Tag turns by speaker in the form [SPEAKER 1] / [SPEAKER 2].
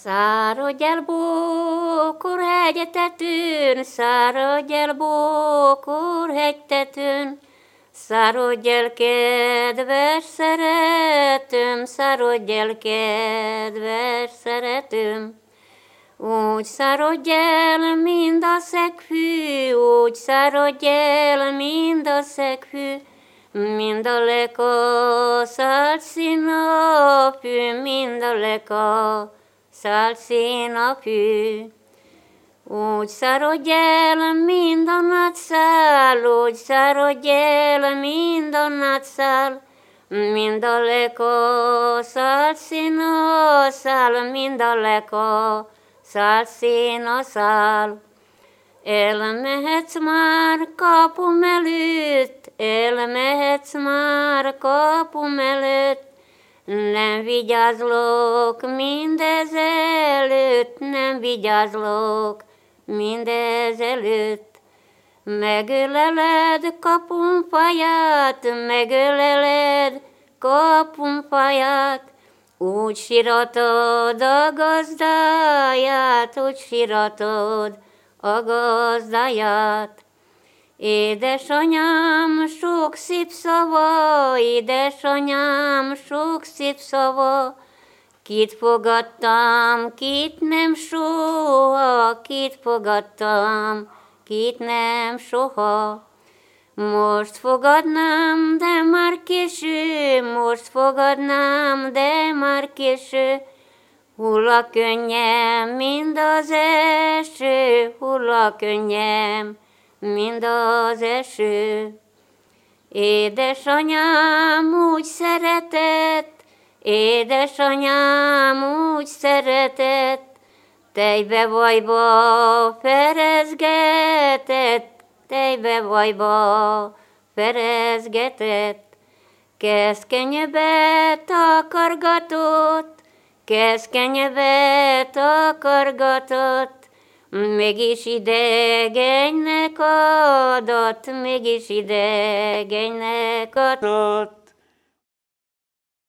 [SPEAKER 1] Száradj el bókor hegyetetőn, száradj el bókor hegytetőn, száradj el kedves szeretőm, száradj el kedves szeretőm. Úgy száradj el, mind a szegfű, úgy száradj el, mind a szegfű, mind a lekaszállt színapű, mind a lekaszállt színapű. Úgy száradj el, mind a nagyszál, úgy száradj el, mind a nagyszál, mind a lekaszállt színaszál, mind a lekaszállt színaszál. Elmehetsz már kapum előtt, elmehetsz már kapum előtt, nem vigyázlok mindezelőtt, nem vigyázlok mindezelőtt. Megöleled kapumfaját, megöleled kapumfaját, úgy siratod a gazdáját, úgy siratod a gazdáját. Édesanyám, sok szép szava, édesanyám, sok szép szava, kit fogadtam, kit nem soha, kit fogadtam, kit nem soha. Most fogadnám, de már késő, most fogadnám, de már késő, hull a könnyem, mind az eső, hull a könnyem, mind az eső. Édesanyám úgy szeretett, édesanyám úgy szeretett, tejbe vajba ferezgetett, tejbe vajba ferezgetett. Keszkenyebe takargatott, keszkenyebe takargatott, mégis idegénynek adott, mégis idegénynek adott.